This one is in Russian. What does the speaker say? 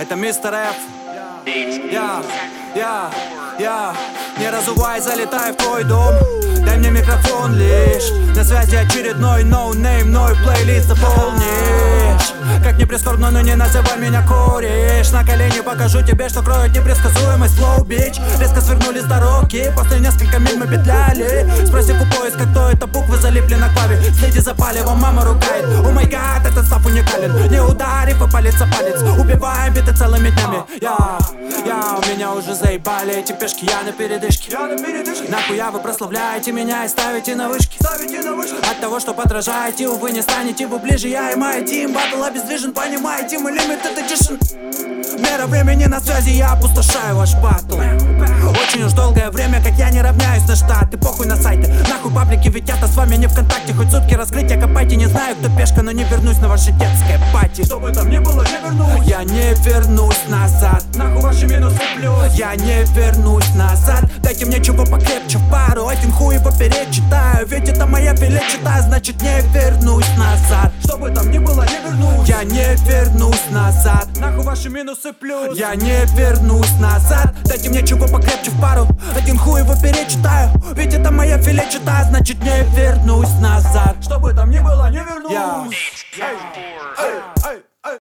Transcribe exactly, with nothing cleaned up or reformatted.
Это мистер Ф. Я, я, я. Не разувай, залетай в твой дом. Дай мне микрофон лишь. На связи очередной ноунейм, мной плейлист заполнишь. Как не прискорбно, но не называй меня кореш. На колени покажу тебе, что кроет непредсказуемость flow, бич. Резко свернули с дороги, после нескольких миль мы петляли. Спросив у поиска, кто это, буквы залипли на клаве. Следи за палевом, мама ругает. О май гад, этот став уникален. Не ударив и палец о палец, убиваем биты целыми днями. Я, я, у меня уже заебали эти пешки, я на передышке. Я на передышке. Нахуя вы прославляете меня и ставите на вышки? Ставите на вышки. От того, что подражаете, увы, не станете вы ближе. Я и моя тим, батл обездвижен, понимаете, мы limited edition. Мера времени на связи, я опустошаю ваш батл. Очень уж долгое время, как я не равняюсь на штаты. Похуй на сайты, нахуй паблики, ведь я-то с вами не ВКонтакте. Хоть сутки раскрытия копайте, не знаю, кто пешка, но не вернусь на ваше детское пати. Что бы там ни было, не вернусь. Я не вернусь назад. Нахуй ваши минусы плюс. Я не вернусь назад. Дайте мне чего покрепче в пару. Один хуй поперек читаю, ведь это моя филечета, значит не вернусь назад. Что бы там ни было, не вернусь. Я не вернусь назад. Нахуй ваши минусы плюс. Я не вернусь назад. Дайте мне чего покрепче в пару. Один хуй его перечитаю, ведь это моя филечета, значит не вернусь назад. Что бы там ни было, не вернусь. Я... Эй, эй, эй.